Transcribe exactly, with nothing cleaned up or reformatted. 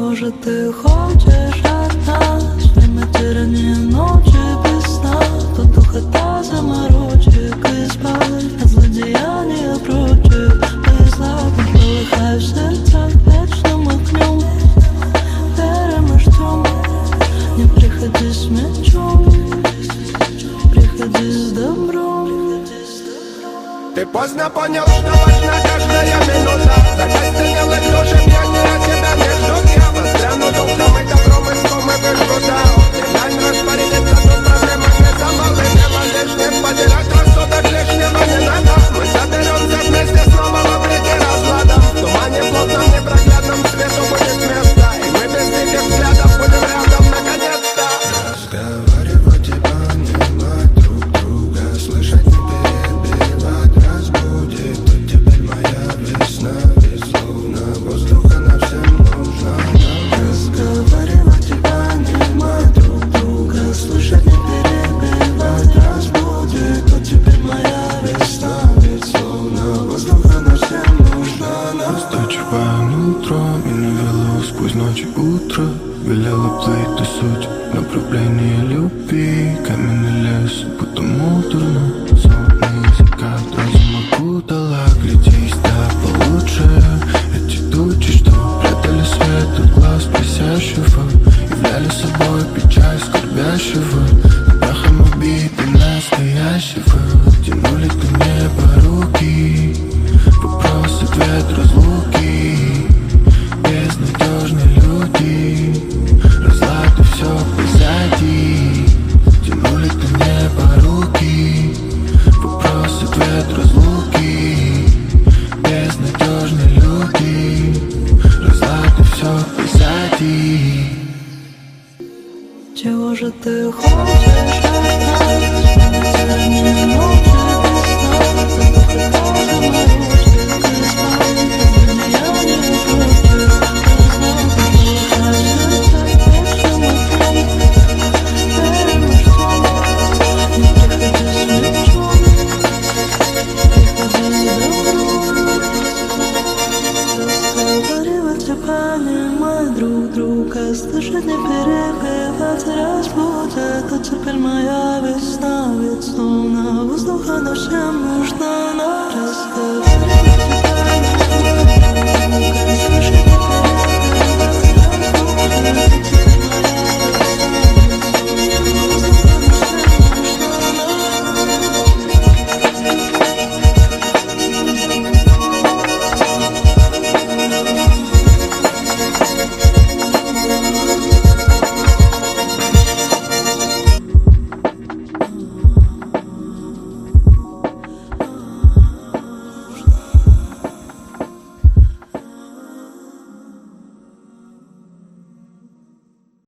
Чего же ты хочешь от нас? Время тирания, ночи без сна. Тут духота заморочек и спать от злодеяния прочих. Бесславно полыхай в сердцах вечным огнем. Верим и ждем. Не приходи с мечом, приходи с добром. Ты поздно понял, что важна каждая минута. Закостенелый ключик, я не от тебя не ждут. Я застряну духом и добром, и ском, и вышкута. Дань распорядиться, тут проблема не за малым. Лишним потерять рассудок, лишнего не надо. Мы соберемся вместе снова в обреке разлада. В тумане плотном, непроглядном свету будет место. И мы без диких взглядов будем рядом наконец-то. Разговаривать и понимать друг друга, слышать, не перебивать, разбудит. Тут теперь моя весна, ведь словно воздух, она всем нужна. Разговаривать и понимать друг друга, слышать, не перебивать, разбудит. Тут теперь моя весна, ведь словно воздух, она всем нужна. Настойчивое утро и навело сквозь ночи утро. Велела плыть до суть направление любви. Каменный лес, будто муторно. Сонный закат, разум окутала. Глядись, да получше. Эти тучи, что прятали свет от глаз просящего, являли собой печаль скорбящего. Над прахом убиты настоящего. Тянули к небу руки. Вопрос, ответ, разлуки. Безнадежные люди. Разлады все позади. Тянули к небу руки. Вопрос, ответ, разлуки. Безнадежные люди. Разлады все позади. Чего же ты хочешь от нас? Время тирания, ночи без сна. Тут духота заморочек и спать от злодеяния прочих. Понимать друг друга, слышать, не перебивать, разбудит. Тут теперь моя весна, ведь словно воздух, она всем нужна. Разговаривать и понимать.